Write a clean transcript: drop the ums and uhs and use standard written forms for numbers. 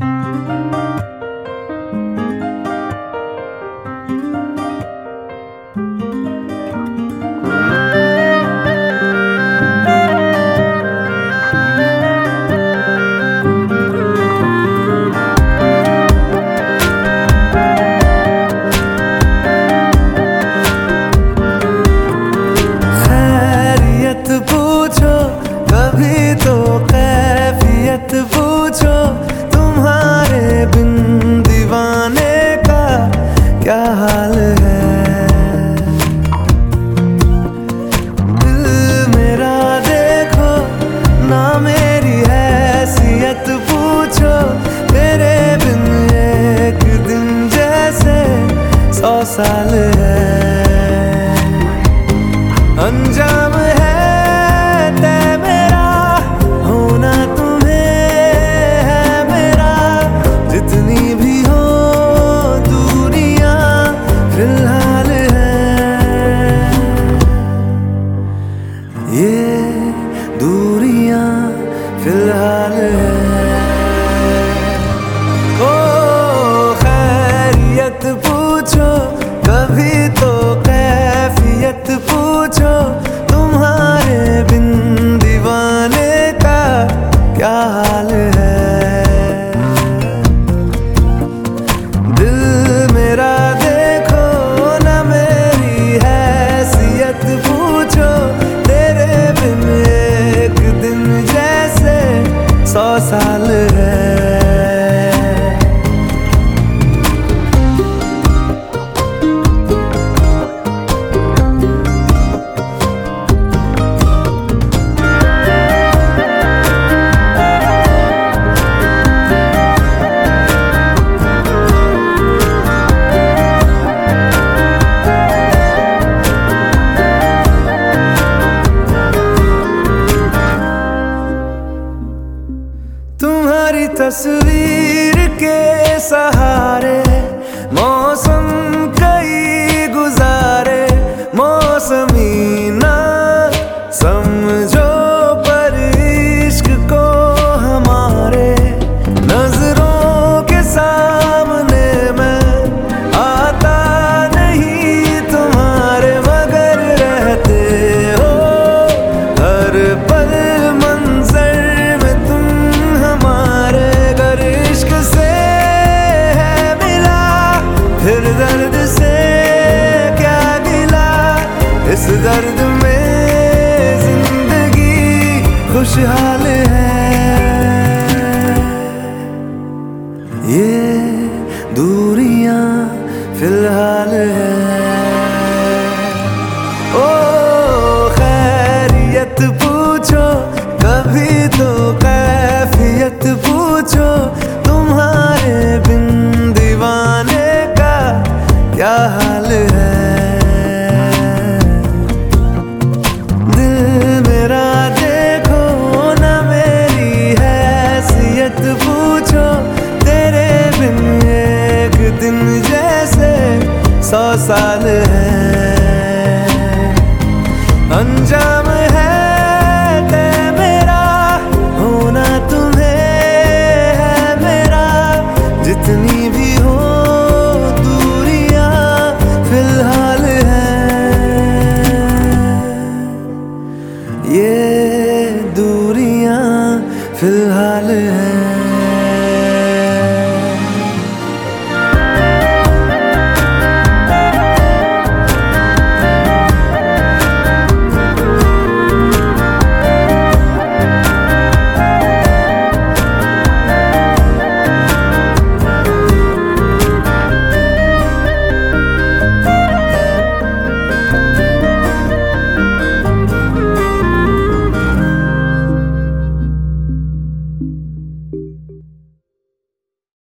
पूछो कभी तो कैफियत पूछो, तुम्हारे बिन दीवाने का क्या हाल है। दिल मेरा देखो ना मेरी हैसियत पूछो, तेरे बिन एक दिन जैसे 100 साल है। अंजाम है तय मेरा, होना तुम्हें है मेरा, जितनी भी हो दूरियां फिलहाल है। ये दूरियां फिलहाल है। ओ खैरियत पूछो कभी तो कैफियत पूछो, तुम्हारे बिन दीवाने का क्या हाल है। दिल मेरा देखो ना मेरी हैसियत पूछो, तेरे बिन एक दिन जैसे 100 साल है। तुम्हारी तस्वीर के सहारे मौसम कई गुजारे, मौसमी ना समझो पर इश्क को हमारे, नजरों के सामने मैं आता नहीं तुम्हारे, मगर रहते हो हर पल मंजर में तुम हमारे। गर इश्क से है मिला फिर दर्द से क्या गिला, इस दर्द में जिंदगी खुशहाल है। ये दूरियां फिलहाल है। ओ खैरियत पूछो कभी तो कैफियत पूछो, तुम्हारे बिन दीवाने का क्या हाल है। दिल मेरा देखो ना मेरी हैसियत पूछो, तेरे बिन एक दिन जैसे 100 साल है।